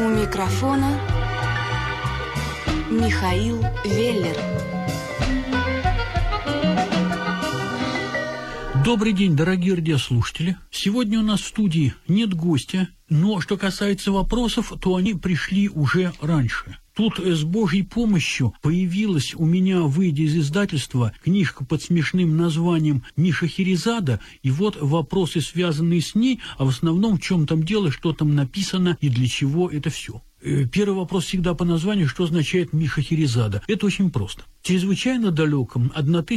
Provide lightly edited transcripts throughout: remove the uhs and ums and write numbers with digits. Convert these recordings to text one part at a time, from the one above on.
У микрофона Михаил Веллер. Добрый день, дорогие радиослушатели. Сегодня у нас в студии нет гостя, но что касается вопросов, то они пришли уже раньше. Тут с Божьей помощью появилась у меня, выйдя из издательства, книжка под смешным названием «Миша Херезада», и вот вопросы, связанные с ней, а в основном в чем там дело, что там написано и для чего это все. Первый вопрос всегда по названию, что означает Миша Херезада. Это очень просто. В чрезвычайно далеком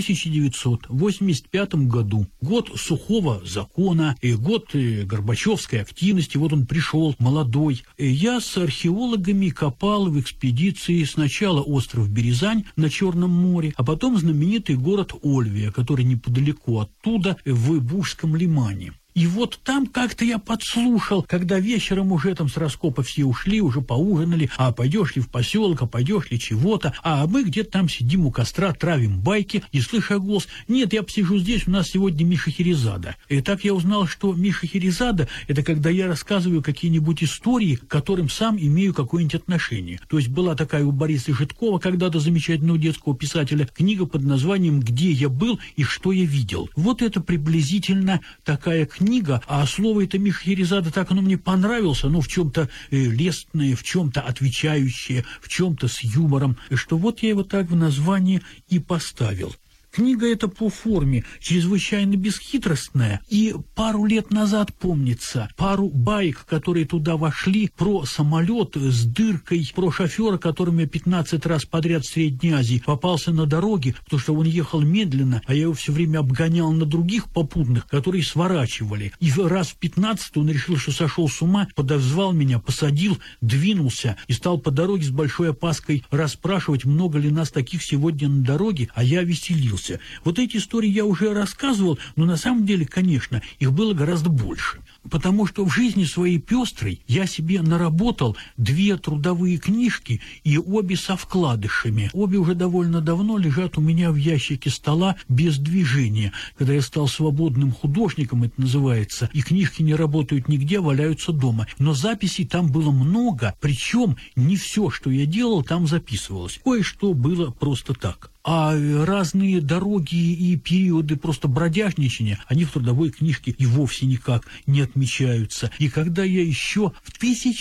1985 году, год сухого закона, год горбачевской активности, вот он пришел молодой, я с археологами копал в экспедиции сначала остров Березань на Черном море, а потом знаменитый город Ольвия, который неподалеку оттуда, в Бужском лимане. И вот там как-то я подслушал, когда вечером уже там с раскопа все ушли, уже поужинали, а пойдешь ли в поселок, а пойдешь ли чего-то, а мы где-то там сидим у костра, травим байки, и слышу голос: «Нет, я посижу здесь, у нас сегодня Миша Херезада». И так я узнал, что Миша Херезада – это когда я рассказываю какие-нибудь истории, к которым сам имею какое-нибудь отношение. То есть была такая у Бориса Житкова, когда-то замечательного детского писателя, книга под названием «Где я был и что я видел». Вот это приблизительно такая книга, а слово это Миша Херезада, так оно мне понравилось, оно в чем-то лестное, в чем-то отвечающее, в чем-то с юмором, что вот я его так в названии и поставил. Книга эта по форме чрезвычайно бесхитростная, и пару лет назад, помнится, пару баек, которые туда вошли, про самолет с дыркой, про шофера, которым я 15 раз подряд в Средней Азии попался на дороге, потому что он ехал медленно, а я его все время обгонял на других попутных, которые сворачивали. И раз в 15 он решил, что сошел с ума, подозвал меня, посадил, двинулся и стал по дороге с большой опаской расспрашивать, много ли нас таких сегодня на дороге, а я веселился. Вот эти истории я уже рассказывал, но на самом деле, конечно, их было гораздо больше. Потому что в жизни своей пестрой я себе наработал 2 трудовые книжки, и обе со вкладышами. Обе уже довольно давно лежат у меня в ящике стола без движения. Когда я стал свободным художником, это называется, и книжки не работают нигде, валяются дома. Но записей там было много, причем не все, что я делал, там записывалось. Кое-что было просто так. А разные дороги и периоды просто бродяжничания, они в трудовой книжке и вовсе никак не отмечаются. И когда я еще в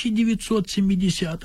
1970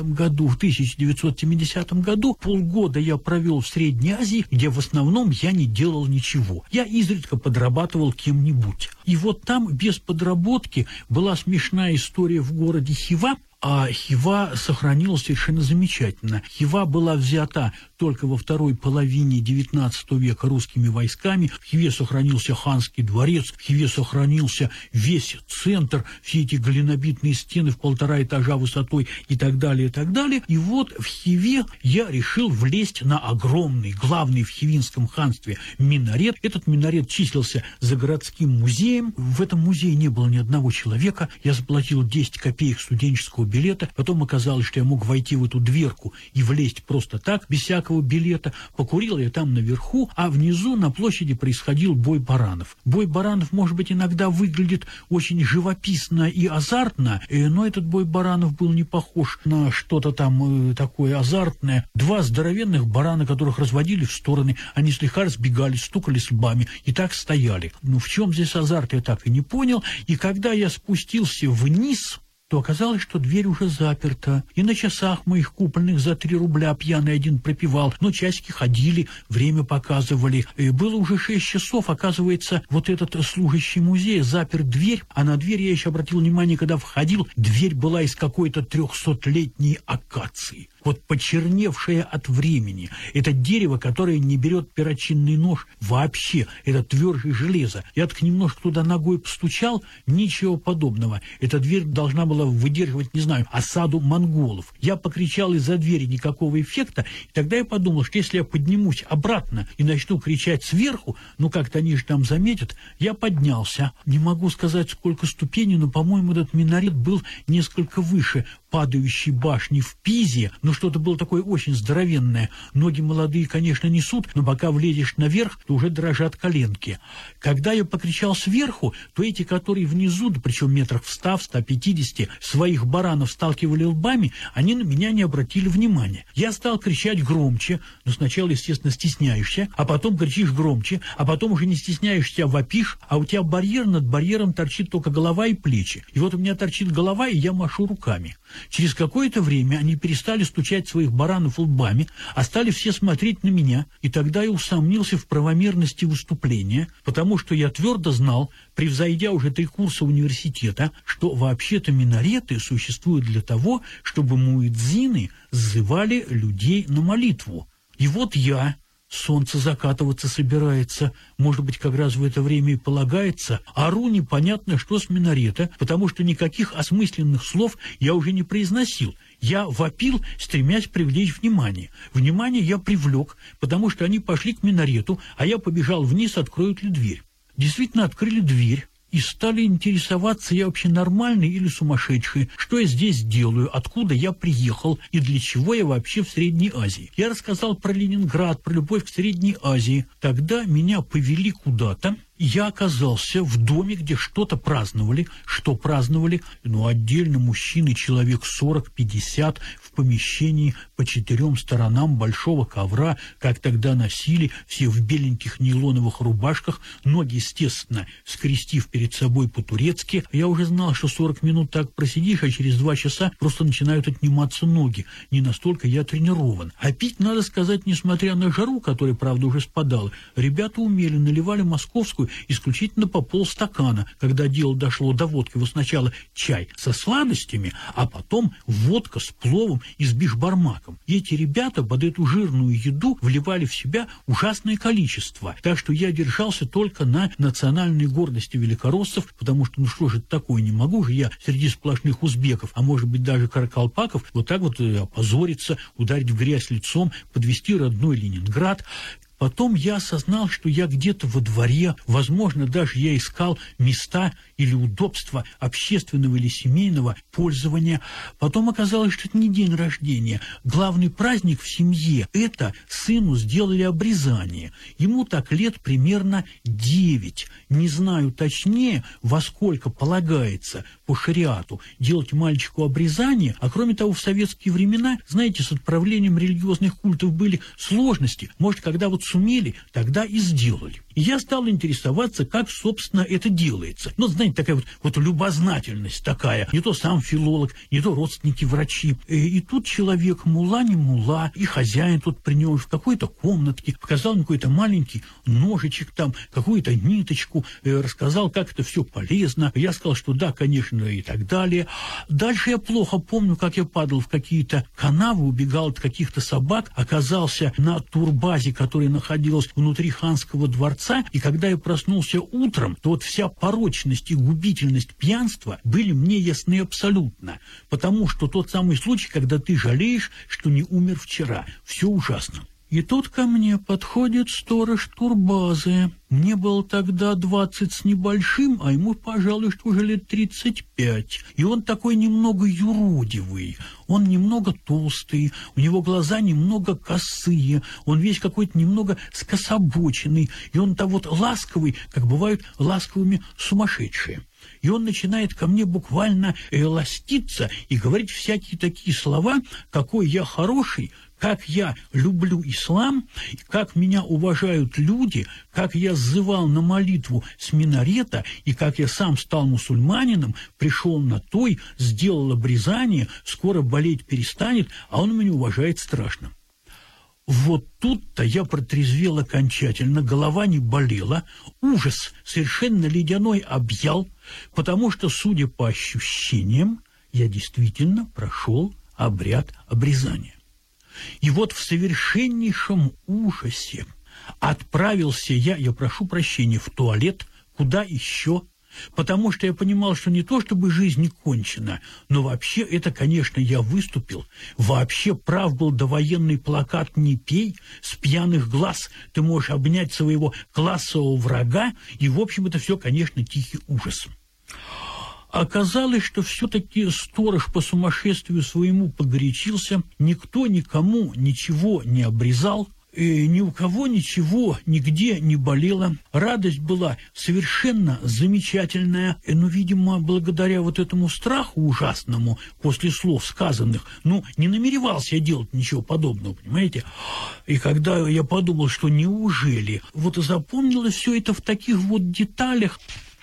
году, полгода я провел в Средней Азии, где в основном я не делал ничего. Я изредка подрабатывал кем-нибудь. И вот там без подработки была смешная история в городе Хива. А Хива сохранилась совершенно замечательно. Хива была взята только во второй половине XIX века русскими войсками. В Хиве сохранился ханский дворец, в Хиве сохранился весь центр, все эти глинобитные стены в 1,5 этажа высотой и так далее, и так далее. И вот в Хиве я решил влезть на огромный, главный в Хивинском ханстве минарет. Этот минарет числился за городским музеем. В этом музее не было ни одного человека. Я заплатил 10 копеек студенческого билета, потом оказалось, что я мог войти в эту дверку и влезть просто так, без всякого билета. Покурил я там наверху, а внизу на площади происходил бой баранов. Бой баранов, может быть, иногда выглядит очень живописно и азартно, но этот бой баранов был не похож на что-то там такое азартное. 2 здоровенных барана, которых разводили в стороны, они слегка разбегались, стукали лбами и так стояли. Ну, в чем здесь азарт, я так и не понял. И когда я спустился вниз, то оказалось, что дверь уже заперта. И на часах моих купленных за 3 рубля пьяный один пропевал. Но часики ходили, время показывали. И было уже 6 часов. Оказывается, вот этот служащий музея запер дверь, а на дверь я еще обратил внимание, когда входил, дверь была из какой-то 300-летней акации. Вот почерневшее от времени. Это дерево, которое не берет перочинный нож вообще. Это тверже железо. Я так немножко туда ногой постучал, ничего подобного. Эта дверь должна была выдерживать, не знаю, осаду монголов. Я покричал из-за двери, никакого эффекта. И тогда я подумал, что если я поднимусь обратно и начну кричать сверху, ну как-то они же там заметят, я поднялся. Не могу сказать, сколько ступеней, но, по-моему, этот минарет был несколько выше. падающей башни в Пизе, но что-то было такое очень здоровенное. Ноги молодые, конечно, несут, но пока влезешь наверх, то уже дрожат коленки. Когда я покричал сверху, то эти, которые внизу, да причем метрах в 100-150, своих баранов сталкивали лбами, они на меня не обратили внимания. Я стал кричать громче, но сначала, естественно, стесняешься, а потом кричишь громче, а потом уже не стесняешься, а вопишь, а у тебя барьер, над барьером торчит только голова и плечи. И вот у меня торчит голова, и я машу руками. Через какое-то время они перестали стучать своих баранов лбами, а стали все смотреть на меня, и тогда я усомнился в правомерности выступления, потому что я твердо знал, превзойдя уже 3 курса университета, что вообще-то минареты существуют для того, чтобы муэдзины сзывали людей на молитву. И вот я... Солнце закатываться собирается, может быть, как раз в это время и полагается, ору непонятно что с минарета, потому что никаких осмысленных слов я уже не произносил. Я вопил, стремясь привлечь внимание. Внимание я привлек, потому что они пошли к минарету, а я побежал вниз, откроют ли дверь. Действительно, открыли дверь. И стали интересоваться, я вообще нормальный или сумасшедший, что я здесь делаю, откуда я приехал и для чего я вообще в Средней Азии. Я рассказал про Ленинград, про любовь к Средней Азии. Тогда меня повели куда-то, и я оказался в доме, где что-то праздновали. Что праздновали? Ну, отдельно мужчины, человек 40-50, в помещении по 4 сторонам большого ковра, как тогда носили, все в беленьких нейлоновых рубашках, ноги, естественно, скрестив перед собой по-турецки. Я уже знал, что 40 минут так просидишь, а через 2 часа просто начинают отниматься ноги. Не настолько я тренирован. А пить, надо сказать, несмотря на жару, которая, правда, уже спадала, ребята умели, наливали московскую исключительно по полстакана. Когда дело дошло до водки, вот сначала чай со сладостями, а потом водка с пловом и с бишбармаком. И эти ребята под эту жирную еду вливали в себя ужасное количество. Так что я держался только на национальной гордости великороссов, потому что, ну что же это такое, не могу же я среди сплошных узбеков, а может быть даже каракалпаков, вот так вот опозориться, ударить в грязь лицом, подвести родной Ленинград. Потом я осознал, что я где-то во дворе, возможно, даже я искал места или удобства общественного или семейного пользования. Потом оказалось, что это не день рождения. Главный праздник в семье – это сыну сделали обрезание. Ему так лет примерно 9. Не знаю точнее, во сколько полагается по шариату делать мальчику обрезание, а кроме того, в советские времена, знаете, с отправлением религиозных культов были сложности. Может, когда вот сумели, тогда и сделали. И я стал интересоваться, как, собственно, это делается. Ну, знаете, такая вот любознательность такая. Не то сам филолог, не то родственники врачи. И тут человек, мулла не мулла, и хозяин тут при нем в какой-то комнатке показал мне какой-то маленький ножичек там, какую-то ниточку, рассказал, как это все полезно. Я сказал, что да, конечно, и так далее. Дальше я плохо помню, как я падал в какие-то канавы, убегал от каких-то собак, оказался на турбазе, которая находилась внутри ханского дворца, и когда я проснулся утром, то вот вся порочность и губительность пьянства были мне ясны абсолютно, потому что тот самый случай, когда ты жалеешь, что не умер вчера, все ужасно. И тут ко мне подходит сторож турбазы. Мне было тогда 20 с небольшим, а ему, пожалуй, что уже лет 35. И он такой немного юродивый, он немного толстый, у него глаза немного косые, он весь какой-то немного скособоченный, и он там вот ласковый, как бывают ласковыми сумасшедшие. И он начинает ко мне буквально ластиться и говорить всякие такие слова, какой я хороший, как я люблю ислам, как меня уважают люди, как я сзывал на молитву с минарета, и как я сам стал мусульманином, пришел на той, сделал обрезание, скоро болеть перестанет, а он меня уважает страшно. Вот тут-то я протрезвел окончательно, голова не болела, ужас совершенно ледяной объял, потому что, судя по ощущениям, я действительно прошел обряд обрезания. И вот в совершеннейшем ужасе отправился я прошу прощения, в туалет, куда еще, потому что я понимал, что не то чтобы жизнь не кончена, но вообще это, конечно, я выступил, вообще прав был довоенный плакат «Не пей», с пьяных глаз ты можешь обнять своего классового врага, и, в общем, это все, конечно, тихий ужас. Оказалось, что все-таки сторож по сумасшествию своему погорячился, никто никому ничего не обрезал, и ни у кого ничего нигде не болело. Радость была совершенно замечательная. Но, видимо, благодаря вот этому страху ужасному после слов сказанных, не намеревался я делать ничего подобного, понимаете? И когда я подумал, что неужели, вот запомнилось все это в таких вот деталях.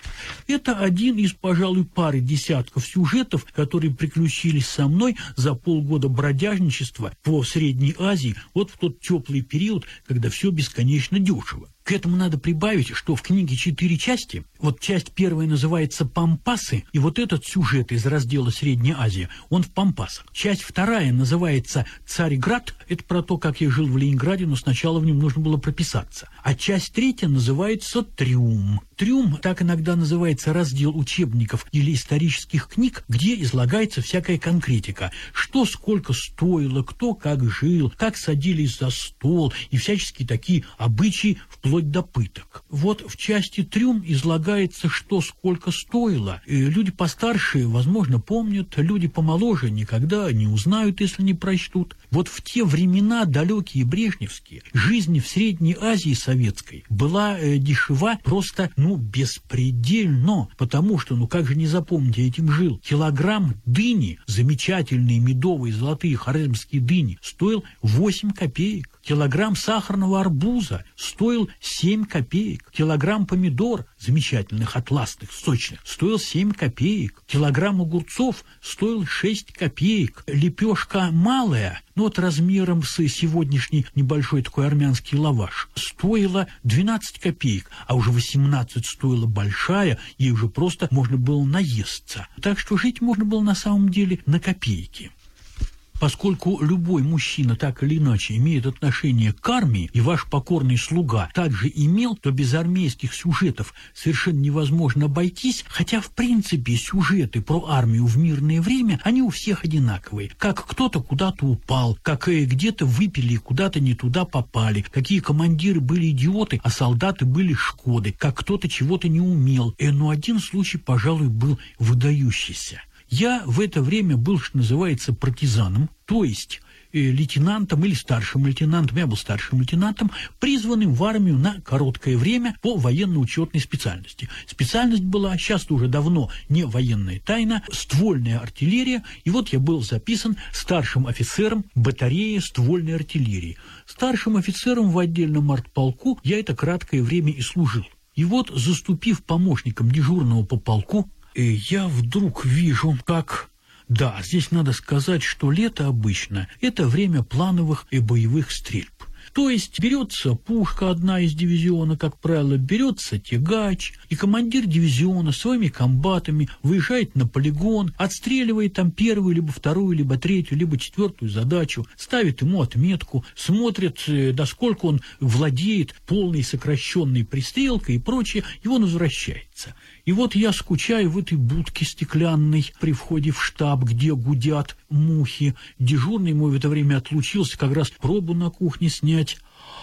Это один из, пожалуй, пары десятков сюжетов, которые приключились со мной за полгода бродяжничества по Средней Азии, вот в тот теплый период, когда все бесконечно дешево. К этому надо прибавить, что в книге 4 части. Вот часть первая называется «Пампасы», и вот этот сюжет из раздела «Средняя Азия», он в Пампасах. Часть вторая называется «Царьград», это про то, как я жил в Ленинграде, но сначала в нем нужно было прописаться. А часть третья называется «Трюм». «Трюм» так иногда называется раздел учебников или исторических книг, где излагается всякая конкретика. Что сколько стоило, кто как жил, как садились за стол и всяческие такие обычаи вплоть до пыток. Вот в части «Трюм» излагается, что сколько стоило. И люди постарше, возможно, помнят, люди помоложе никогда не узнают, если не прочтут. Вот в те времена, далекие брежневские, жизнь в Средней Азии советской была дешева просто, беспредельно, потому что, как же не запомнить, я этим жил. Килограмм дыни, замечательные медовые золотые хорезмские дыни, стоил 8 копеек. Килограмм сахарного арбуза стоил 7 копеек. Килограмм помидор, замечательных, атласных, сочных, стоил 7 копеек. Килограмм огурцов стоил 6 копеек. Лепешка малая, размером с сегодняшний небольшой такой армянский лаваш, стоила 12 копеек, а уже 18 стоила большая, ей уже просто можно было наесться. Так что жить можно было на самом деле на копейки. Поскольку любой мужчина так или иначе имеет отношение к армии, и ваш покорный слуга также имел, то без армейских сюжетов совершенно невозможно обойтись, хотя, в принципе, сюжеты про армию в мирное время, они у всех одинаковые. Как кто-то куда-то упал, как где-то выпили и куда-то не туда попали, какие командиры были идиоты, а солдаты были шкоды, как кто-то чего-то не умел. Но один случай, пожалуй, был выдающийся. Я в это время был, что называется, партизаном, то есть лейтенантом или старшим лейтенантом, я был старшим лейтенантом, призванным в армию на короткое время по военно-учетной специальности. Специальность была, сейчас уже давно не военная тайна, ствольная артиллерия, и вот я был записан старшим офицером батареи ствольной артиллерии. Старшим офицером в отдельном артполку я это краткое время и служил. И вот, заступив помощником дежурного по полку, я вдруг вижу, как... Да, здесь надо сказать, что лето обычно – это время плановых и боевых стрельб. То есть берется пушка одна из дивизиона, как правило, берется тягач, и командир дивизиона своими комбатами выезжает на полигон, отстреливает там первую, либо вторую, либо третью, либо четвертую задачу, ставит ему отметку, смотрит, насколько он владеет полной сокращенной пристрелкой и прочее, и он возвращается. И вот я скучаю в этой будке стеклянной при входе в штаб, где гудят мухи. Дежурный мой в это время отлучился как раз пробу на кухне снять.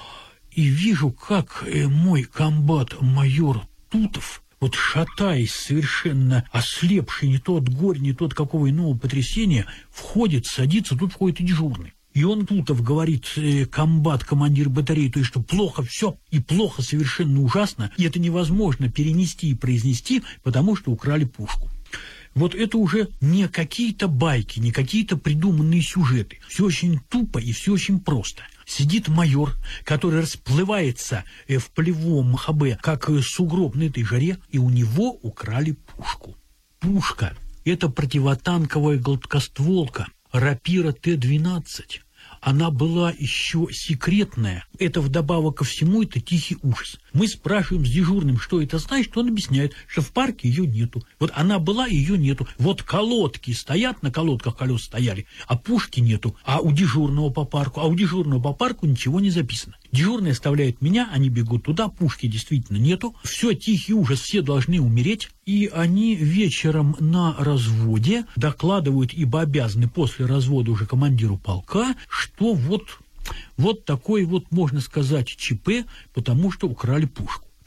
И вижу, как мой комбат майор Тутов, вот шатаясь, совершенно ослепший не то от горя, не то от какого иного потрясения, входит, садится, тут входит и дежурный. И он Тутов говорит, комбат, командир батареи, то есть, что плохо все, и плохо совершенно ужасно, и это невозможно перенести и произнести, потому что украли пушку. Вот это уже не какие-то байки, не какие-то придуманные сюжеты. Все очень тупо и все очень просто. Сидит майор, который расплывается в полевом МХБ, как сугроб на этой жаре, и у него украли пушку. Пушка – это противотанковая гладкостволка, рапира Т-12. Она была еще секретная. Это вдобавок ко всему, это тихий ужас. Мы спрашиваем с дежурным, что это значит, он объясняет, что в парке ее нету. Вот она была, ее нету. Вот колодки стоят, на колодках колес стояли, а пушки нету. А у дежурного по парку ничего не записано. Дежурный оставляет меня, они бегут туда, пушки действительно нету. Все, тихий ужас, все должны умереть. И они вечером на разводе докладывают, ибо обязаны после развода уже командиру полка, что вот такой вот, можно сказать, ЧП, потому что украли пушку.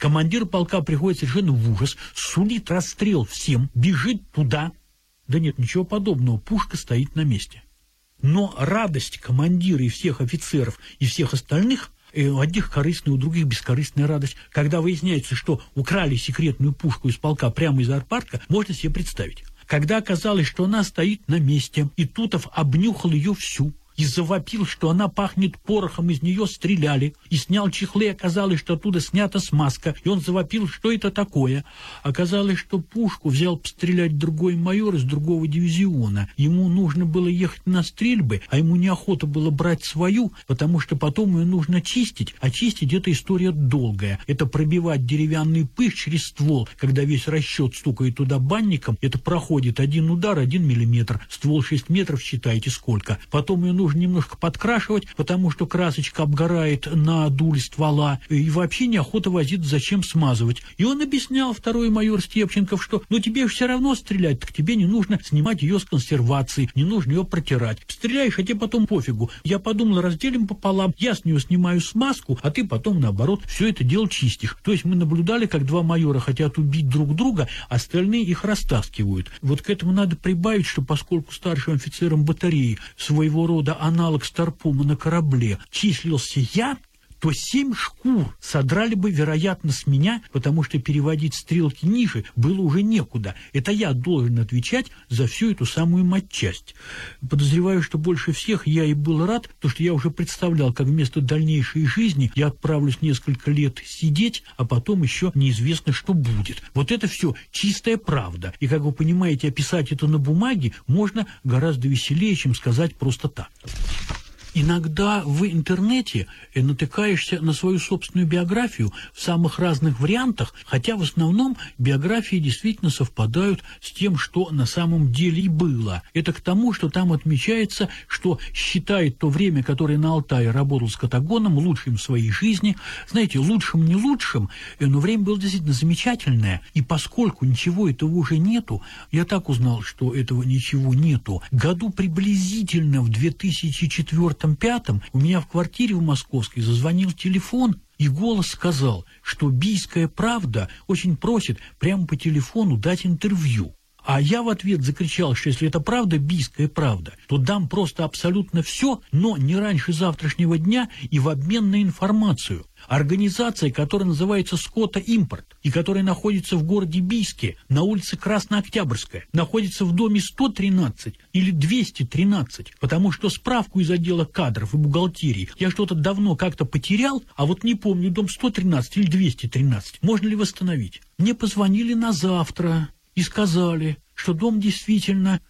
Командир полка приходит совершенно в ужас, сулит расстрел всем, бежит туда. Да нет, ничего подобного, пушка стоит на месте. Но радость командира и всех офицеров, и всех остальных, у одних корыстная, у других бескорыстная радость. Когда выясняется, что украли секретную пушку из полка прямо из аэропарка, можно себе представить. Когда оказалось, что она стоит на месте, и Тутов обнюхал ее всю, и завопил, что она пахнет порохом, из нее стреляли, и снял чехлы, оказалось, что оттуда снята смазка, и он завопил, что это такое. Оказалось, что пушку взял пострелять другой майор из другого дивизиона. Ему нужно было ехать на стрельбы, а ему неохота было брать свою, потому что потом ее нужно чистить, а чистить это история долгая. Это пробивать деревянный пыш через ствол, когда весь расчет стукает туда банником, это проходит 1 удар, 1 миллиметр, ствол 6 метров, считайте сколько. Потом ее нужно немножко подкрашивать, потому что красочка обгорает на дуле ствола, и вообще неохота возиться, зачем смазывать. И он объяснял, второй майор Степченков, что тебе все равно стрелять, так тебе не нужно снимать ее с консервации, не нужно ее протирать. Стреляешь, а тебе потом пофигу. Я подумал, разделим пополам, я с нее снимаю смазку, а ты потом, наоборот, все это дело чистишь. То есть мы наблюдали, как 2 майора хотят убить друг друга, остальные их растаскивают. Вот к этому надо прибавить, что поскольку старшим офицером батареи своего рода аналог Старпома на корабле числился я, то 7 шкур содрали бы, вероятно, с меня, потому что переводить стрелки ниже было уже некуда. Это я должен отвечать за всю эту самую матчасть. Подозреваю, что больше всех я и был рад, потому что я уже представлял, как вместо дальнейшей жизни я отправлюсь несколько лет сидеть, а потом еще неизвестно, что будет. Вот это все чистая правда. И, как вы понимаете, описать это на бумаге можно гораздо веселее, чем сказать просто так. Иногда в интернете натыкаешься на свою собственную биографию в самых разных вариантах, хотя в основном биографии действительно совпадают с тем, что на самом деле и было. Это к тому, что там отмечается, что считает то время, которое на Алтае работал скотагоном, лучшим в своей жизни. Знаете, лучшим не лучшим, но время было действительно замечательное, и поскольку ничего этого уже нету, я так узнал, что этого ничего нету. Году приблизительно в 2004-2005 у меня в квартире в Московской зазвонил телефон, и голос сказал, что «Бийская правда» очень просит прямо по телефону дать интервью. А я в ответ закричал, что если это правда, бийская правда, то дам просто абсолютно все, но не раньше завтрашнего дня и в обмен на информацию. Организация, которая называется «Скотоимпорт», и которая находится в городе Бийске, на улице Краснооктябрьская, находится в доме 113 или 213, потому что справку из отдела кадров и бухгалтерии я что-то давно как-то потерял, а вот не помню, дом 113 или 213, можно ли восстановить. Мне позвонили на завтра и сказали, что дом действительно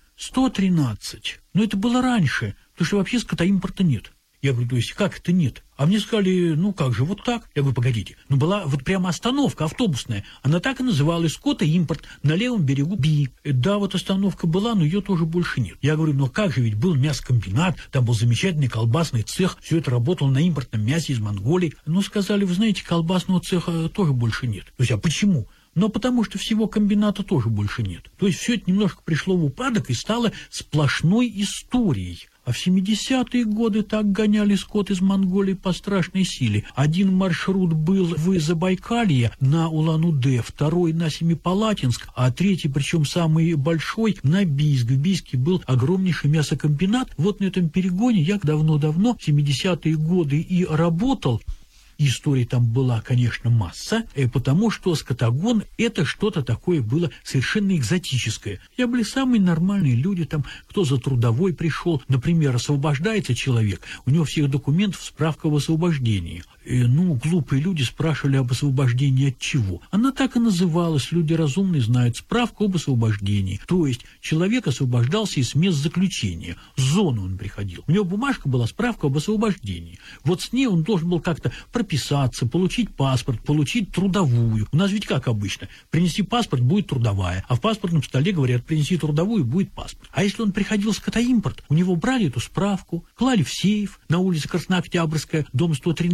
113. Но это было раньше, потому что вообще скотоимпорта нет. Я говорю, то есть как это нет? А мне сказали, ну как же, вот так. Я говорю, погодите, ну была вот прямо остановка автобусная. Она так и называлась, скотоимпорт, на левом берегу Бии. Да, вот остановка была, но ее тоже больше нет. Я говорю, ну как же, ведь был мясокомбинат, там был замечательный колбасный цех, все это работало на импортном мясе из Монголии. Ну сказали, вы знаете, колбасного цеха тоже больше нет. То есть, а почему? Но потому что всего комбината тоже больше нет. То есть все это немножко пришло в упадок и стало сплошной историей. А в 70-е годы так гоняли скот из Монголии по страшной силе. Один маршрут был в Забайкалье на Улан-Удэ, второй на Семипалатинск, а третий, причем самый большой, на Бийск. В Бийске был огромнейший мясокомбинат. Вот на этом перегоне я давно-давно, в 70-е годы, и работал. Историй там была, конечно, масса, потому что скотагон – это что-то такое было совершенно экзотическое. Я были самые нормальные люди, там, кто за трудовой пришел. Например, освобождается человек, у него всех документов справка об освобождении. Глупые люди спрашивали об освобождении от чего. Она так и называлась, люди разумные знают, справка об освобождении. То есть человек освобождался из мест заключения, с зоны он приходил. У него бумажка была, справка об освобождении. Вот с ней он должен был как-то прописаться, получить паспорт, получить трудовую. У нас ведь как обычно, принеси паспорт, будет трудовая, а в паспортном столе говорят, принеси трудовую, будет паспорт. А если он приходил в скотоимпорт, у него брали эту справку, клали в сейф на улице Краснооктябрьская, дом 113,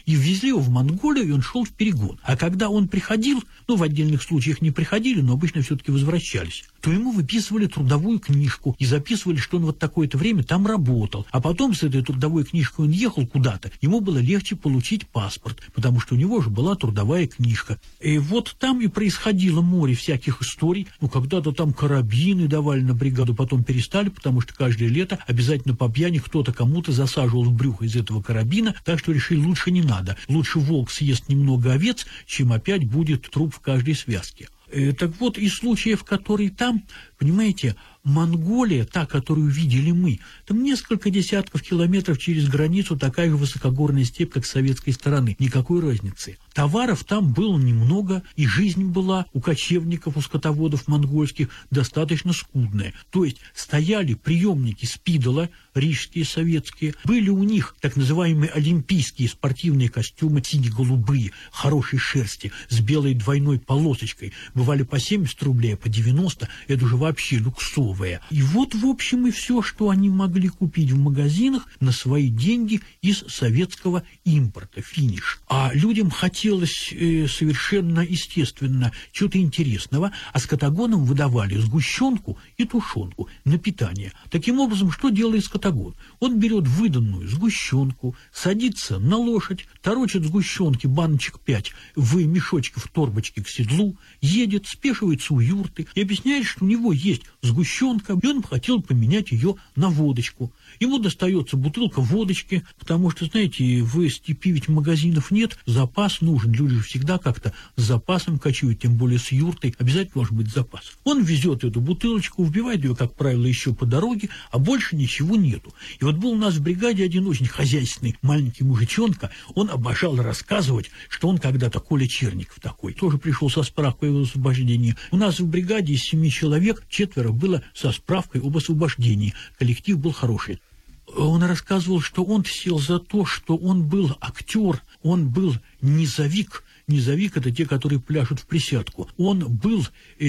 и ввезли его в Монголию, и он шел в перегон. А когда он приходил, в отдельных случаях не приходили, но обычно все-таки возвращались, то ему выписывали трудовую книжку и записывали, что он вот такое-то время там работал. А потом с этой трудовой книжкой он ехал куда-то, ему было легче получить паспорт, потому что у него же была трудовая книжка. И вот там и происходило море всяких историй. Когда-то там карабины давали на бригаду, потом перестали, потому что каждое лето обязательно по пьяни кто-то кому-то засаживал в брюхо из этого карабина, так что решили, лучше не надо. Лучше волк съест немного овец, чем опять будет труп в каждой связке. Так вот, из случаев, которые там, понимаете, Монголия, та, которую видели мы, там несколько десятков километров через границу такая же высокогорная степь, как с советской стороны. Никакой разницы. Товаров там было немного, и жизнь была у кочевников, у скотоводов монгольских достаточно скудная. То есть стояли приемники спидола, рижские, советские, были у них так называемые олимпийские спортивные костюмы, сине-голубые, хорошей шерсти, с белой двойной полосочкой, бывали по 70 рублей, а по 90, это уже вообще люксовые. И вот, в общем, и все, что они могли купить в магазинах на свои деньги из советского импорта, финиш. А людям хотелось совершенно естественно чего-то интересного, а скотагонам выдавали сгущенку и тушенку на питание. Таким образом, что делает скотагон? Он берет выданную сгущенку, садится на лошадь, торочит сгущенки баночек 5 в мешочке, в торбочке к седлу, едет, спешивается у юрты и объясняет, что у него есть сгущенка, и он хотел поменять ее на водочку. Ему достается бутылка водочки, потому что, знаете, в степи ведь магазинов нет, запас нужен. Люди же всегда как-то с запасом кочуют, тем более с юртой, обязательно должен быть запас. Он везет эту бутылочку, вбивает ее, как правило, еще по дороге, а больше ничего нету. И вот был у нас в бригаде один очень хозяйственный маленький мужичонка, он обожал рассказывать, что он когда-то, Коля Черников такой, тоже пришел со справкой об освобождении. У нас в бригаде из 7 человек 4 было со справкой об освобождении. Коллектив был хороший. Он рассказывал, что он сел за то, что он был актер, он был низовик. Низовик – это те, которые пляшут в присядку. Он был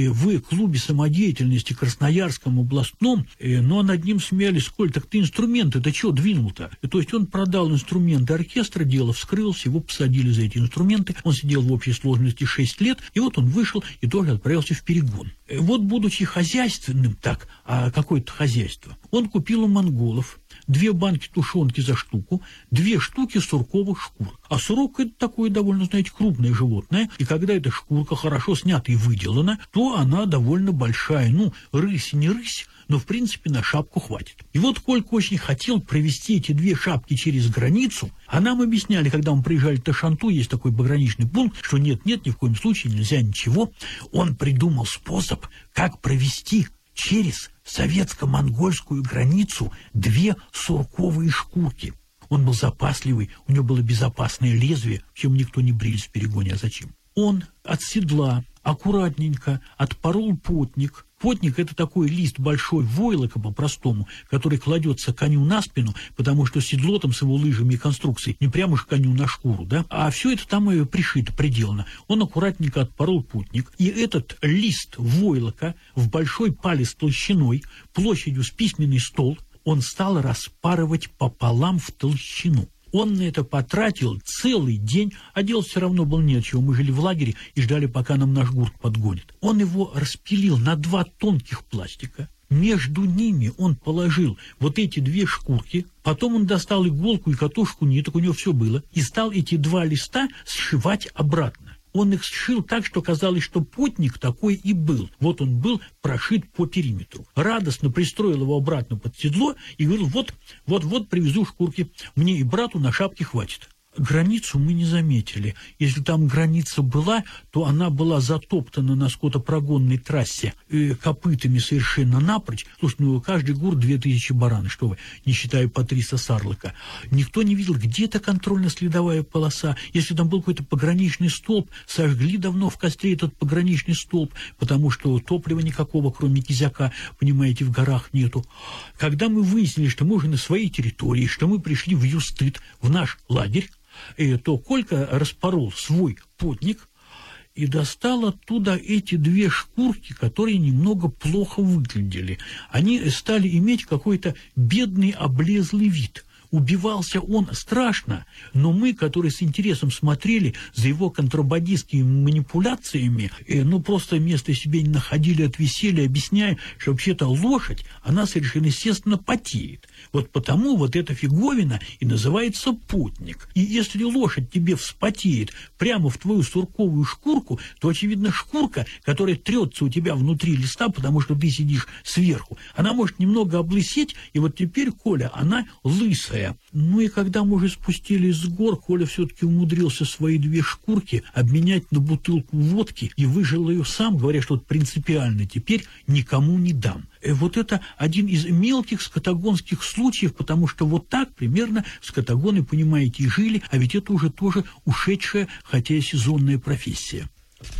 в клубе самодеятельности Красноярском областном, но над ним смеялись: «Коль, так ты инструменты-то чего двинул-то?» То есть он продал инструменты оркестра, дело вскрылось, его посадили за эти инструменты. Он сидел в общей сложности 6 лет, и вот он вышел и тоже отправился в перегон. Вот, будучи хозяйственным, а какое-то хозяйство, он купил у монголов 2 банки тушенки за штуку, 2 штуки сурковых шкур. А сурок – это такое довольно, знаете, крупное животное, и когда эта шкурка хорошо снята и выделана, то она довольно большая. Рысь не рысь, но, в принципе, на шапку хватит. И вот Колька очень хотел провести эти 2 шапки через границу, а нам объясняли, когда мы приезжали в Ташанту, есть такой пограничный пункт, что нет, ни в коем случае нельзя ничего. Он придумал способ, как провести через советско-монгольскую границу 2 сурковые шкурки. Он был запасливый, у него было безопасное лезвие, чем никто не брился в перегоне, а зачем? Он от седла аккуратненько отпорол потник. Потник – это такой лист большой войлока по-простому, который кладется коню на спину, потому что седло там с его лыжами и конструкцией не прямо же коню на шкуру, да? А все это там и пришито, приделано. Он аккуратненько отпорол потник, и этот лист войлока в большой палец толщиной, площадью с письменный стол, он стал распарывать пополам в толщину. Он на это потратил целый день, а делать все равно было нечего. Мы жили в лагере и ждали, пока нам наш гурт подгонит. Он его распилил на 2 тонких пластика. Между ними он положил вот эти 2 шкурки. Потом он достал иголку и катушку ниток, у него все было, и стал эти 2 листа сшивать обратно. Он их сшил так, что казалось, что потник такой и был. Вот он был прошит по периметру. Радостно пристроил его обратно под седло и говорил: вот привезу шкурки, мне и брату на шапке хватит. Границу мы не заметили. Если там граница была, то она была затоптана на скотопрогонной трассе копытами совершенно напрочь. Слушай, каждый гур 2000 бараны, что вы, не считая по 300 сарлыка. Никто не видел, где-то контрольно-следовая полоса. Если там был какой-то пограничный столб, сожгли давно в костре этот пограничный столб, потому что топлива никакого, кроме кизяка, понимаете, в горах нету. Когда мы выяснили, что мы уже на своей территории, что мы пришли в Юстыт, в наш лагерь, то Колька распорол свой потник и достал оттуда эти 2 шкурки, которые немного плохо выглядели. Они стали иметь какой-то бедный облезлый вид. убивался он страшно, но мы, которые с интересом смотрели за его контрабандистскими манипуляциями, просто места себе не находили от веселья, объясняя, что вообще-то лошадь, она совершенно естественно потеет. Вот потому вот эта фиговина и называется путник. И если лошадь тебе вспотеет прямо в твою сурковую шкурку, то, очевидно, шкурка, которая трется у тебя внутри листа, потому что ты сидишь сверху, она может немного облысеть, и вот теперь, Коля, она лысая. Ну и когда мы уже спустились с гор, Коля все-таки умудрился свои 2 шкурки обменять на бутылку водки и выжил ее сам, говоря, что вот принципиально теперь никому не дам. Вот это один из мелких скотагонских случаев, потому что вот так примерно скотагоны, понимаете, и жили, а ведь это уже тоже ушедшая, хотя и сезонная профессия.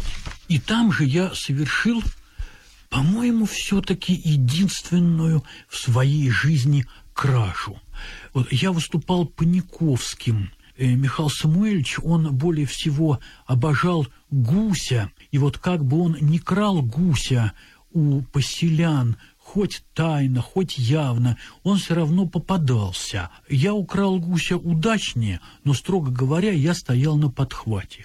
И там же я совершил, по-моему, все-таки единственную в своей жизни кражу. Вот я выступал Паниковским. Михаил Самуэльевич, он более всего обожал гуся, и вот как бы он ни крал гуся у поселян, хоть тайно, хоть явно, он все равно попадался. Я украл гуся удачнее, но, строго говоря, я стоял на подхвате.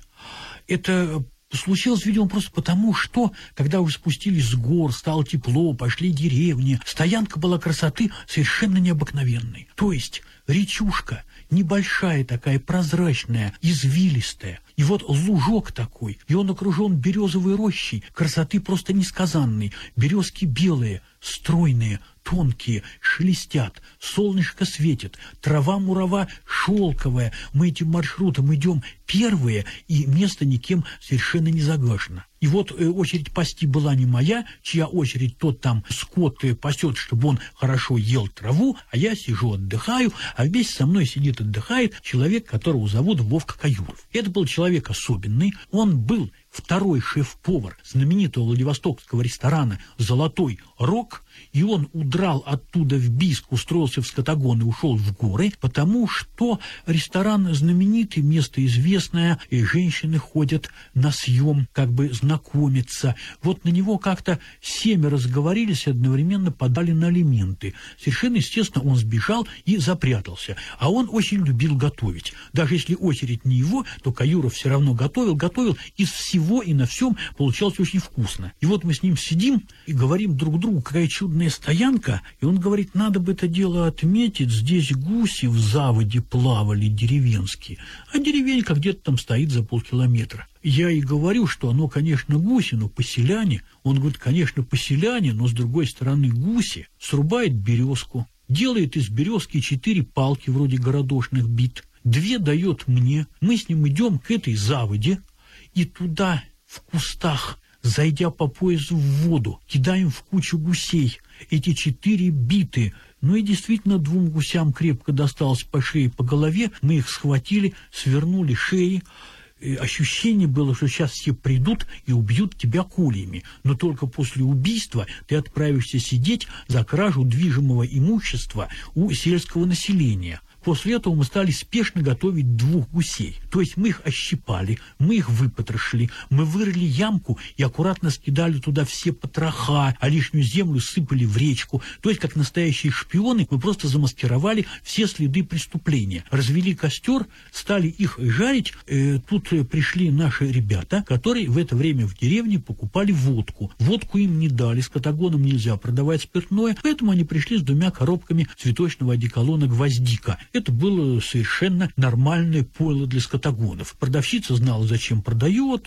Это случилось, видимо, просто потому, что, когда уже спустились с гор, стало тепло, пошли деревни, стоянка была красоты совершенно необыкновенной. То есть речушка, небольшая такая, прозрачная, извилистая, и вот лужок такой, и он окружен березовой рощей, красоты просто несказанной, березки белые, стройные, тонкие, шелестят, солнышко светит, трава-мурава шелковая. Мы этим маршрутом идем первые, и место никем совершенно не загажено. И вот очередь пасти была не моя, чья очередь тот там скот пасет, чтобы он хорошо ел траву, а я сижу, отдыхаю, а вместе со мной сидит, отдыхает человек, которого зовут Вовка Каюров. Это был человек особенный, он был второй шеф-повар знаменитого владивостокского ресторана «Золотой Рог», и он удрал оттуда в Бийск, устроился в скотагон и ушел в горы, потому что ресторан знаменитый, место известное, и женщины ходят на съем, как бы знакомиться. Вот на него как-то 7 разговорились и одновременно подали на алименты. Совершенно естественно, он сбежал и запрятался. А он очень любил готовить. Даже если очередь не его, то Каюров все равно готовил из всего и на всем получалось очень вкусно. И вот мы с ним сидим и говорим друг другу, какая чудная стоянка, и он говорит, надо бы это дело отметить, здесь гуси в заводе плавали деревенские, а деревенька где-то там стоит за полкилометра. Я и говорю, что оно, конечно, гуси, но поселяне. Он говорит, конечно, поселяне, но с другой стороны гуси. Срубает березку, делает из березки 4 палки вроде городошных бит, 2 дает мне, мы с ним идем к этой заводе, и туда, в кустах, зайдя по поясу в воду, кидаем в кучу гусей эти 4 биты. Ну и действительно 2 гусям крепко досталось по шее, по голове. Мы их схватили, свернули шеи. И ощущение было, что сейчас все придут и убьют тебя кольями. Но только после убийства ты отправишься сидеть за кражу движимого имущества у сельского населения. После этого мы стали спешно готовить 2 гусей. То есть мы их ощипали, мы их выпотрошили, мы вырыли ямку и аккуратно скидали туда все потроха, а лишнюю землю сыпали в речку. То есть, как настоящие шпионы, мы просто замаскировали все следы преступления. Развели костер, стали их жарить. Тут пришли наши ребята, которые в это время в деревне покупали водку. Водку им не дали, скотагонам нельзя продавать спиртное, поэтому они пришли с 2 коробками цветочного одеколона «Гвоздика». Это было совершенно нормальное пойло для скотагонов. Продавщица знала, зачем продает,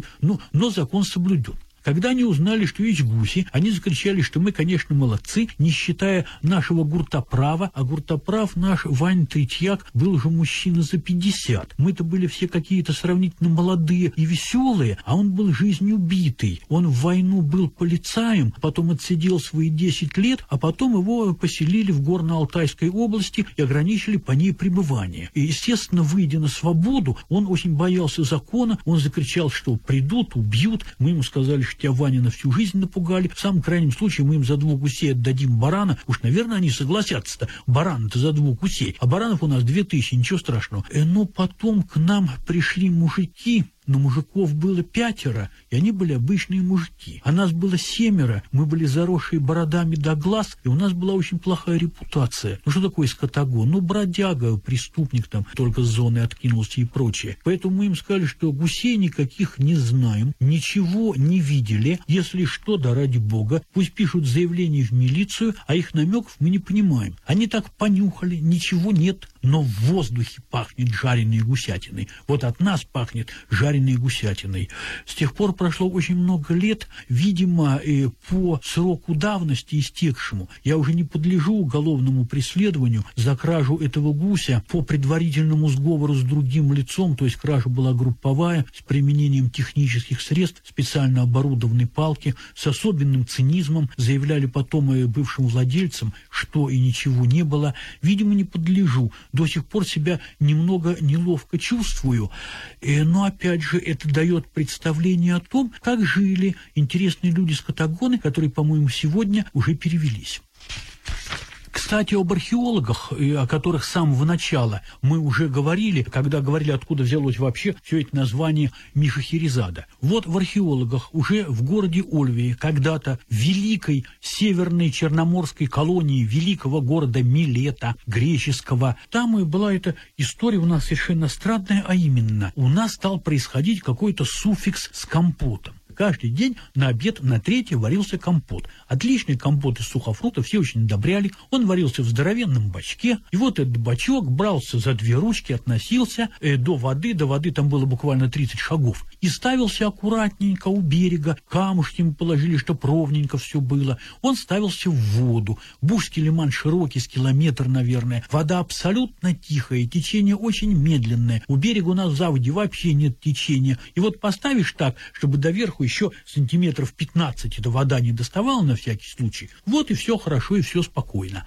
но закон соблюден. Когда они узнали, что есть гуси, они закричали, что мы, конечно, молодцы, не считая нашего гуртоправа, а гуртоправ наш Вань Третьяк был уже мужчина за 50. Мы-то были все какие-то сравнительно молодые и веселые, а он был жизнью битый. Он в войну был полицаем, потом отсидел свои 10 лет, а потом его поселили в Горно-Алтайской области и ограничили по ней пребывание. И, естественно, выйдя на свободу, он очень боялся закона, он закричал, что придут, убьют. Мы ему сказали, что тебя, Ваня, на всю жизнь напугали. В самом крайнем случае мы им за 2 гусей отдадим барана. Уж, наверное, они согласятся-то. Баран-то за 2 гусей. А баранов у нас 2000, ничего страшного. Но потом к нам пришли мужики но мужиков было 5, и они были обычные мужики. А нас было 7, мы были заросшие бородами до глаз, и у нас была очень плохая репутация. Ну что такое скотагон? Ну, бродяга, преступник там, только с зоны откинулся и прочее. Поэтому мы им сказали, что гусей никаких не знаем, ничего не видели. Если что, да ради бога, пусть пишут заявление в милицию, а их намеков мы не понимаем. Они так понюхали, ничего нет, но в воздухе пахнет жареной гусятиной. Вот от нас пахнет жареной гусятиной. С тех пор прошло очень много лет, видимо, по сроку давности истекшему. Я уже не подлежу уголовному преследованию за кражу этого гуся по предварительному сговору с другим лицом, то есть кража была групповая, с применением технических средств, специально оборудованной палки, с особенным цинизмом, заявляли потом и бывшим владельцам, что и ничего не было. Видимо, не подлежу. До сих пор себя немного неловко чувствую, но опять же это дает представление о том, как жили интересные люди-скотагоны, которые, по-моему, сегодня уже перевелись. Кстати, об археологах, о которых с самого начала мы уже говорили, когда говорили, откуда взялось вообще все это название Мишехерезада. Вот в археологах уже в городе Ольвии, когда-то великой северной черноморской колонии великого города Милета, греческого, там и была эта история у нас совершенно странная, а именно, у нас стал происходить какой-то суффикс с компотом. Каждый день на обед на 3 варился компот. Отличный компот из сухофруктов, все очень одобряли. Он варился в здоровенном бачке. И вот этот бачок брался за 2 ручки, относился до воды там было буквально 30 шагов. И ставился аккуратненько у берега. Камушки мы положили, чтоб ровненько все было. Он ставился в воду. Бужский лиман широкий, с километр, наверное. Вода абсолютно тихая, течение очень медленное. У берега у нас в заводе вообще нет течения. И вот поставишь так, чтобы доверху еще сантиметров 15 эта вода не доставала на всякий случай. Вот и все хорошо, и все спокойно.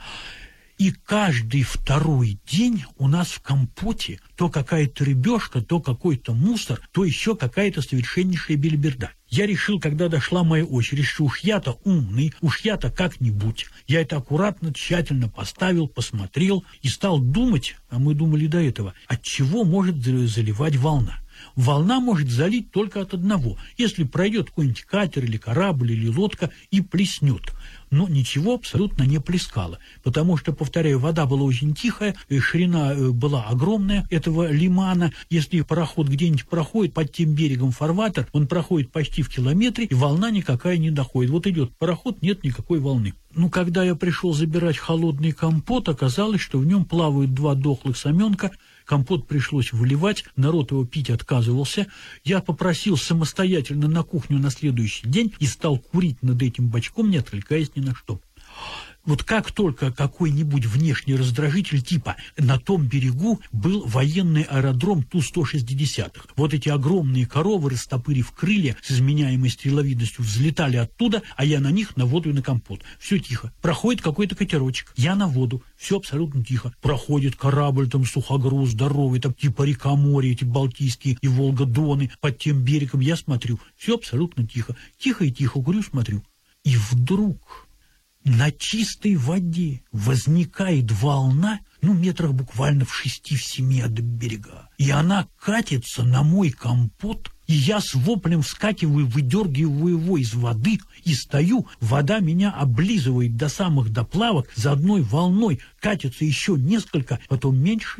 И каждый 2-й день у нас в компоте то какая-то рыбешка, то какой-то мусор, то еще какая-то совершеннейшая белиберда. Я решил, когда дошла моя очередь, что уж я-то умный, уж я-то как-нибудь. Я это аккуратно, тщательно поставил, посмотрел и стал думать, а мы думали до этого, от чего может заливать волна. Волна может залить только от одного, если пройдет какой-нибудь катер или корабль или лодка и плеснет. Но ничего абсолютно не плескало, потому что, повторяю, вода была очень тихая, ширина была огромная этого лимана. Если пароход где-нибудь проходит под тем берегом фарватер, он проходит почти в километре, и волна никакая не доходит. Вот идет пароход, нет никакой волны. Ну, когда я пришел забирать холодный компот, оказалось, что в нем плавают 2 дохлых саменка. Компот пришлось выливать, народ его пить отказывался. Я попросил самостоятельно на кухню на следующий день и стал курить над этим бачком, не отвлекаясь ни на что. Вот как только какой-нибудь внешний раздражитель типа на том берегу был военный аэродром Ту-160. Вот эти огромные коровы, растопырив крылья с изменяемой стреловидностью, взлетали оттуда, а я на них, на воду и на компот. Все тихо. Проходит какой-то катерочек. Я на воду. Все абсолютно тихо. Проходит корабль там сухогруз здоровый, там типа река-море, эти Балтийские и Волга-Доны под тем берегом. Я смотрю. Все абсолютно тихо. Тихо и тихо. Курю, смотрю. И вдруг на чистой воде возникает волна, метрах буквально в 6-7 от берега. И она катится на мой компот, и я с воплем вскакиваю, выдергиваю его из воды и стою, вода меня облизывает до самых доплавок, за одной волной катится еще несколько, потом меньше,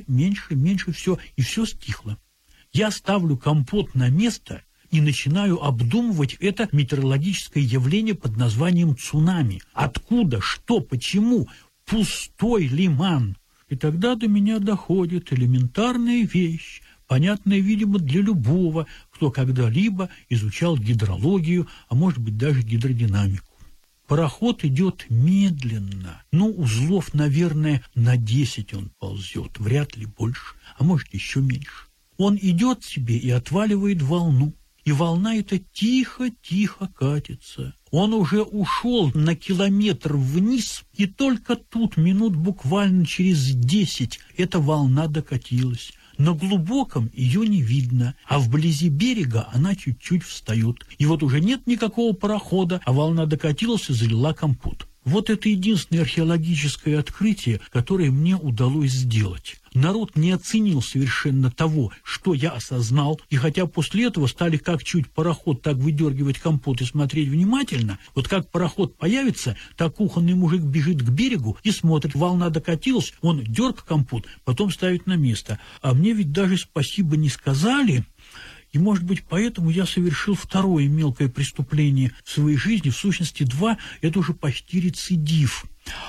все, и все стихло. Я ставлю компот на место и начинаю обдумывать это метеорологическое явление под названием цунами. Откуда, что, почему? Пустой лиман. И тогда до меня доходит элементарная вещь, понятная, видимо, для любого, кто когда-либо изучал гидрологию, а может быть даже гидродинамику. Пароход идет медленно, узлов, наверное, на 10 он ползет, вряд ли больше, а может еще меньше. Он идет себе и отваливает волну. И волна эта тихо-тихо катится. Он уже ушел на километр вниз, и только тут, минут буквально через 10, эта волна докатилась. На глубоком ее не видно, а вблизи берега она чуть-чуть встает. И вот уже нет никакого парохода, а волна докатилась и залила компот. Вот это единственное археологическое открытие, которое мне удалось сделать. Народ не оценил совершенно того, что я осознал, и хотя после этого стали как чуть пароход, так выдергивать компот и смотреть внимательно, вот как пароход появится, так кухонный мужик бежит к берегу и смотрит, волна докатилась, он дерг компот, потом ставит на место. А мне ведь даже спасибо не сказали. И, может быть, поэтому я совершил второе мелкое преступление в своей жизни, в сущности, 2, это уже почти рецидив.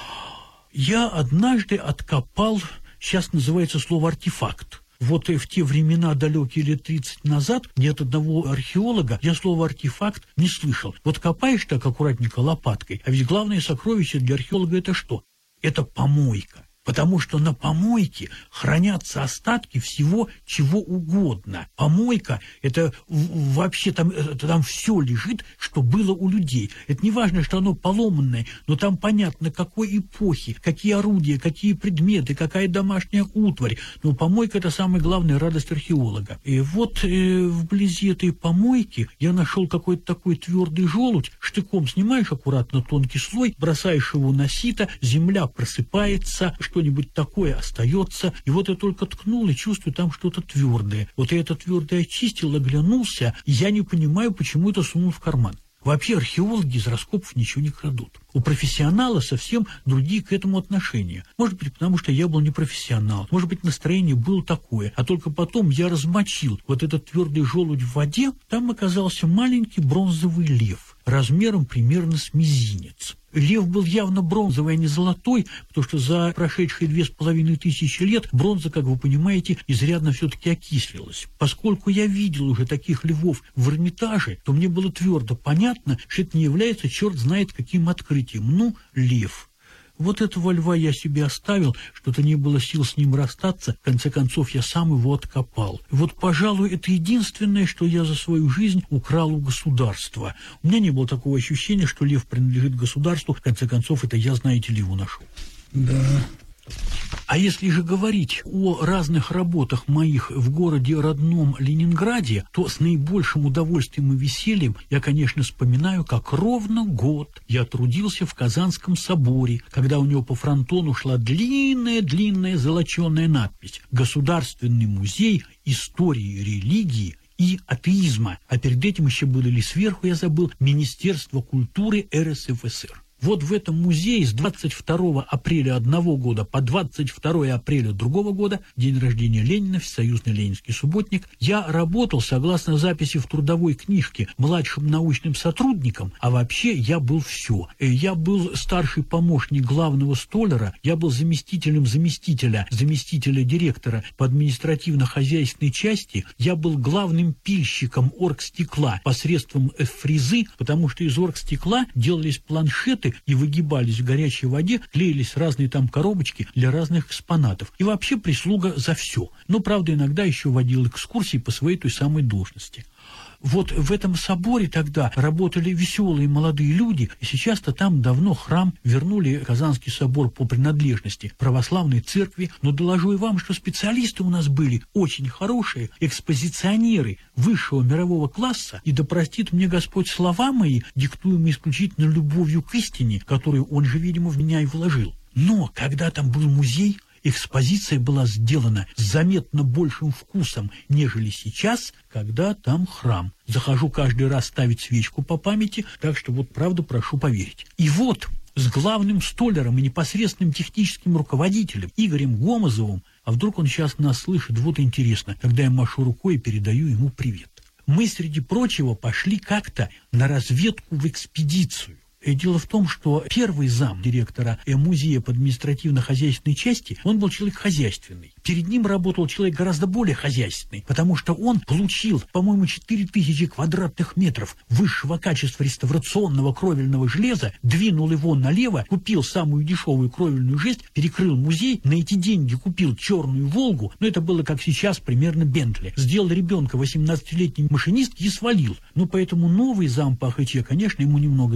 Я однажды откопал, сейчас называется слово «артефакт». Вот и в те времена, далекие лет 30 назад, ни от одного археолога я слово «артефакт» не слышал. Вот копаешь так аккуратненько лопаткой, а ведь главное сокровище для археолога – это что? Это помойка. Потому что на помойке хранятся остатки всего, чего угодно. Помойка – это вообще там все лежит, что было у людей. Это не важно, что оно поломанное, но там понятно, какой эпохи, какие орудия, какие предметы, какая домашняя утварь. Но помойка – это самая главная радость археолога. И вот вблизи этой помойки я нашел какой-то такой твердый желудь. Штыком снимаешь аккуратно тонкий слой, бросаешь его на сито, земля просыпается, что-нибудь такое остается, и вот я только ткнул и чувствую там что-то твердое. Вот я это твердое очистил, оглянулся, и я не понимаю, почему это сунул в карман. Вообще археологи из раскопов ничего не крадут. У профессионала совсем другие к этому отношения. Может быть, потому что я был не профессионал. Может быть, настроение было такое. А только потом я размочил вот этот твердый желудь в воде. Там оказался маленький бронзовый лев, размером примерно с мизинец. Лев был явно бронзовый, а не золотой, потому что за прошедшие 2500 лет бронза, как вы понимаете, изрядно все-таки окислилась. Поскольку я видел уже таких львов в Эрмитаже, то мне было твердо понятно, что это не является черт знает каким открытием. Ну, лев. Вот этого льва я себе оставил, что-то не было сил с ним расстаться, в конце концов я сам его откопал. И вот, пожалуй, это единственное, что я за свою жизнь украл у государства. У меня не было такого ощущения, что лев принадлежит государству, в конце концов, это я, знаете ли, его нашел. Да. А если же говорить о разных работах моих в городе родном Ленинграде, то с наибольшим удовольствием и весельем я, конечно, вспоминаю, как ровно год я трудился в Казанском соборе, когда у него по фронтону шла длинная золоченая надпись «Государственный музей истории религии и атеизма». А перед этим еще было, или сверху я забыл, Министерство культуры РСФСР. Вот в этом музее с 22 апреля одного года по 22 апреля другого года, день рождения Ленина, Всесоюзный ленинский субботник, я работал, согласно записи в трудовой книжке, младшим научным сотрудником, а вообще я был все. Я был старший помощник главного столяра, я был заместителем заместителя директора по административно-хозяйственной части, я был главным пильщиком оргстекла посредством фрезы, потому что из оргстекла делались планшеты и выгибались в горячей воде, клеились разные там коробочки для разных экспонатов. И вообще прислуга за все. Но, правда, иногда еще водил экскурсии по своей той самой должности. Вот в этом соборе тогда работали веселые молодые люди, и сейчас-то там давно храм вернули, Казанский собор, по принадлежности православной церкви, но доложу и вам, что специалисты у нас были очень хорошие, экспозиционеры высшего мирового класса, и да простит мне Господь слова мои, диктуемые исключительно любовью к истине, которую он же, видимо, в меня и вложил. Но когда там был музей, экспозиция была сделана с заметно большим вкусом, нежели сейчас, когда там храм. Захожу каждый раз ставить свечку по памяти, так что вот правда прошу поверить. И вот с главным столяром и непосредственным техническим руководителем Игорем Гомозовым, а вдруг он сейчас нас слышит, вот интересно, когда я машу рукой и передаю ему привет. Мы, среди прочего, пошли как-то на разведку в экспедицию. И дело в том, что первый зам директора музея по административно-хозяйственной части, он был человек хозяйственный. Перед ним работал человек гораздо более хозяйственный, потому что он получил, по-моему, 4000 квадратных метров высшего качества реставрационного кровельного железа, двинул его налево, купил самую дешевую кровельную жесть, перекрыл музей, на эти деньги купил черную «Волгу», но это было, как сейчас, примерно «Бентли». Сделал ребенка 18-летней машинистки и свалил. Ну, поэтому новый зам по АХЧ, конечно, ему немного завидовал,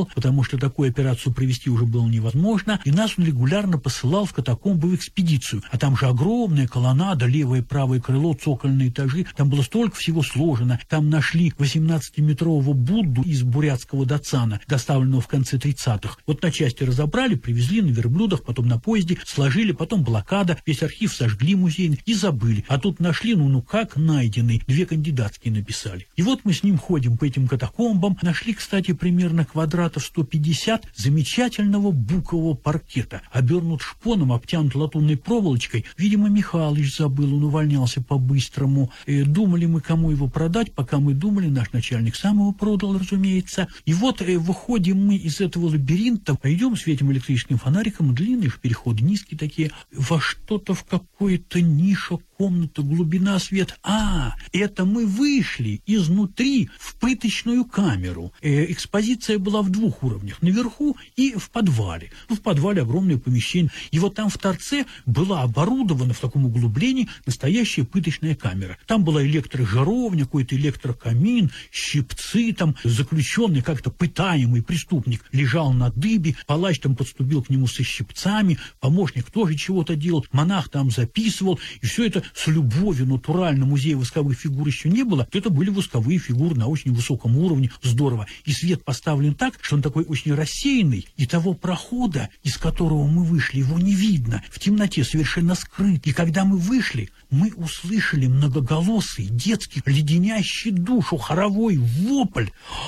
отказывал, потому что такую операцию провести уже было невозможно, и нас он регулярно посылал в катакомбы в экспедицию. А там же огромная колоннада, левое и правое крыло, цокольные этажи, там было столько всего сложено. Там нашли 18-метрового Будду из бурятского Дацана, доставленного в конце 30-х. Вот на части разобрали, привезли на верблюдах, потом на поезде, сложили, потом блокада, весь архив сожгли музейный и забыли. А тут нашли, ну как найденный, 2 кандидатские написали. И вот мы с ним ходим по этим катакомбам. Нашли, кстати, примерно квадратов 150 замечательного букового паркета. Обернут шпоном, обтянут латунной проволочкой. Видимо, Михалыч забыл, он увольнялся по-быстрому. Думали мы, кому его продать. Пока мы думали, наш начальник сам его продал, разумеется. И вот выходим мы из этого лабиринта, идем, светим электрическим фонариком, длинные переходы, низкие такие, во что-то, в какое-то ниша, комната, глубина, свет. Это мы вышли изнутри в пыточную камеру. Экспозиция была в 2 уровнях, наверху и в подвале. В подвале огромное помещение. И вот там в торце была оборудована в таком углублении настоящая пыточная камера. Там была электрожаровня, какой-то электрокамин, щипцы, там заключенный, как-то пытаемый преступник лежал на дыбе, палач там подступил к нему со щипцами, помощник тоже чего-то делал, монах там записывал, и все это с любовью, натурально. Музея восковых фигур еще не было. Это были восковые фигуры на очень высоком уровне, здорово. И свет поставлен так, что он такой очень рассеянный, и того прохода, из которого мы вышли, его не видно, в темноте совершенно скрыт. И когда мы вышли, мы услышали многоголосый, детский, леденящий душу хоровой вопль.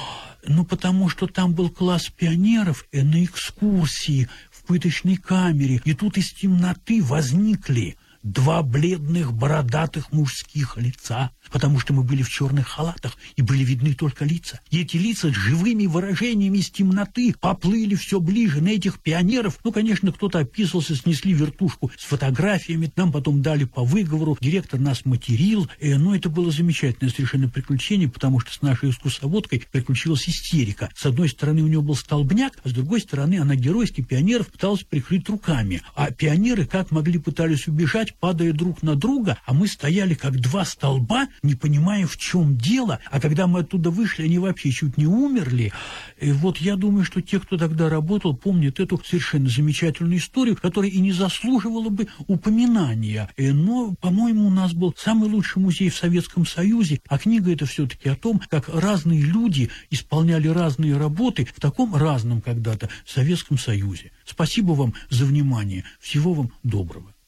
Потому что там был класс пионеров на экскурсии в пыточной камере, и тут из темноты возникли 2 бледных бородатых мужских лица, потому что мы были в черных халатах, и были видны только лица. И эти лица с живыми выражениями из темноты поплыли все ближе на этих пионеров. Конечно, кто-то описывался, снесли вертушку с фотографиями, нам потом дали по выговору, директор нас материл. Но это было замечательное совершенно приключение, потому что с нашей экскурсоводкой приключилась истерика. С одной стороны у нее был столбняк, а с другой стороны она геройски пионеров пыталась прикрыть руками. А пионеры как могли пытались убежать, падая друг на друга, а мы стояли как 2 столба, не понимая, в чем дело. А когда мы оттуда вышли, они вообще чуть не умерли. И вот я думаю, что те, кто тогда работал, помнят эту совершенно замечательную историю, которая и не заслуживала бы упоминания. Но, по-моему, у нас был самый лучший музей в Советском Союзе, а книга это все-таки о том, как разные люди исполняли разные работы в таком разном когда-то Советском Союзе. Спасибо вам за внимание. Всего вам доброго.